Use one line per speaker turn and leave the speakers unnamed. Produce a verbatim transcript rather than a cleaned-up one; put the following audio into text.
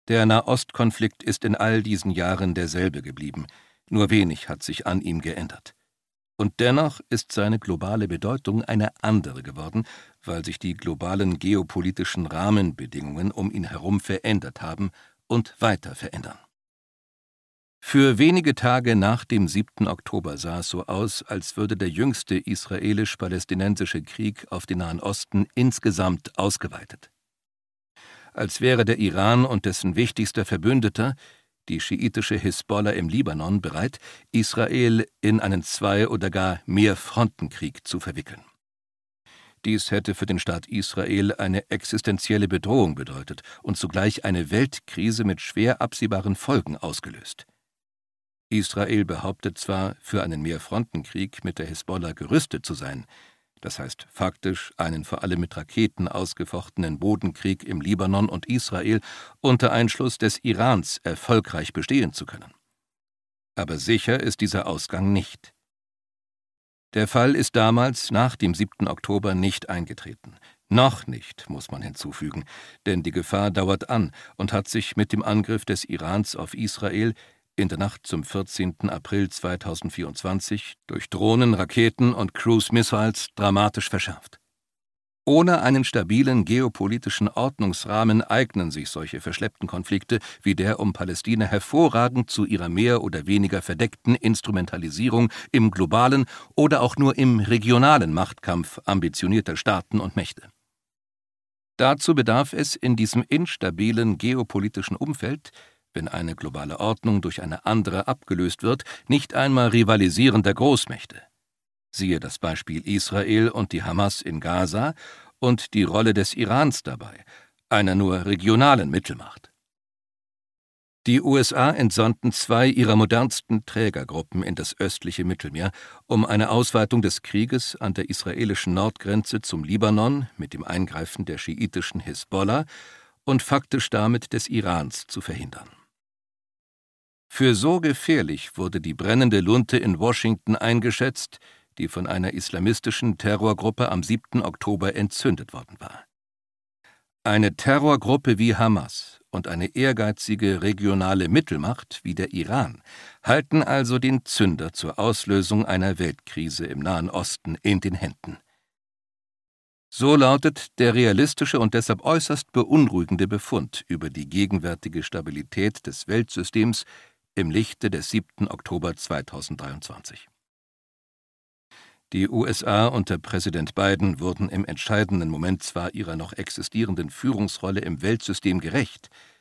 Der Nahostkonflikt ist in all diesen Jahren derselbe geblieben, nur wenig hat sich an ihm geändert. Und dennoch ist seine globale Bedeutung eine andere geworden, weil sich die globalen geopolitischen Rahmenbedingungen um ihn herum verändert haben und weiter verändern. Für wenige Tage nach dem siebten Oktober sah es so aus, als würde der jüngste israelisch-palästinensische Krieg auf den Nahen Osten insgesamt ausgeweitet. Als wäre der Iran und dessen wichtigster Verbündeter, die schiitische Hisbollah im Libanon, bereit, Israel in einen Zwei- oder gar Mehrfrontenkrieg zu verwickeln. Dies hätte für den Staat Israel eine existenzielle Bedrohung bedeutet und zugleich eine Weltkrise mit schwer absehbaren Folgen ausgelöst. Israel behauptet zwar, für einen Mehrfrontenkrieg mit der Hisbollah gerüstet zu sein, das heißt faktisch einen vor allem mit Raketen ausgefochtenen Bodenkrieg im Libanon und Israel unter Einschluss des Irans erfolgreich bestehen zu können. Aber sicher ist dieser Ausgang nicht. Der Fall ist damals nach dem siebten Oktober nicht eingetreten. Noch nicht, muss man hinzufügen, denn die Gefahr dauert an und hat sich mit dem Angriff des Irans auf Israel in der Nacht zum vierzehnten April zweitausendvierundzwanzig durch Drohnen, Raketen und Cruise Missiles dramatisch verschärft. Ohne einen stabilen geopolitischen Ordnungsrahmen eignen sich solche verschleppten Konflikte wie der um Palästina hervorragend zu ihrer mehr oder weniger verdeckten Instrumentalisierung im globalen oder auch nur im regionalen Machtkampf ambitionierter Staaten und Mächte. Dazu bedarf es in diesem instabilen geopolitischen Umfeld, wenn eine globale Ordnung durch eine andere abgelöst wird, nicht einmal rivalisierender Großmächte. Siehe das Beispiel Israel und die Hamas in Gaza und die Rolle des Irans dabei, einer nur regionalen Mittelmacht. Die U S A entsandten zwei ihrer modernsten Trägergruppen in das östliche Mittelmeer, um eine Ausweitung des Krieges an der israelischen Nordgrenze zum Libanon mit dem Eingreifen der schiitischen Hisbollah und faktisch damit des Irans zu verhindern. Für so gefährlich wurde die brennende Lunte in Washington eingeschätzt, die von einer islamistischen Terrorgruppe am siebten Oktober entzündet worden war. Eine Terrorgruppe wie Hamas und eine ehrgeizige regionale Mittelmacht wie der Iran halten also den Zünder zur Auslösung einer Weltkrise im Nahen Osten in den Händen. So lautet der realistische und deshalb äußerst beunruhigende Befund über die gegenwärtige Stabilität des Weltsystems im Lichte des siebten Oktober zweitausenddreiundzwanzig. Die U S A unter Präsident Biden wurden im entscheidenden Moment zwar ihrer noch existierenden Führungsrolle im Weltsystem gerecht,